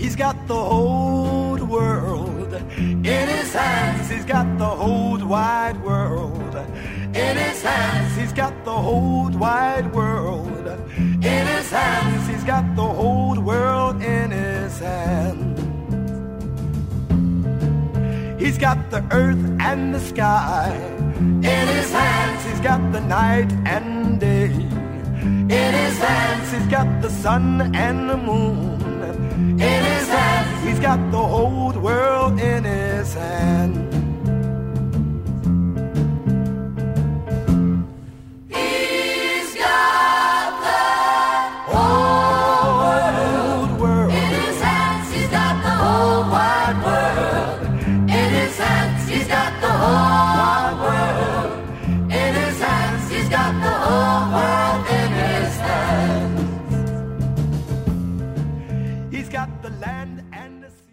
He's got the whole world in his hands. He's got the whole wide world in his hands. He's got the whole wide world in his hands. He's got the whole world in his hands. He's got the earth and the sky in his hands. He's got the night and day in his hands. He's got the sun and the moon in his hands. He's got the whole world in his hands. He's got the whole world in his hands. He's got the whole wide world in his hands. He's got the whole wide world in his hands. He's got the whole world in his hands. He's got the land and the sea.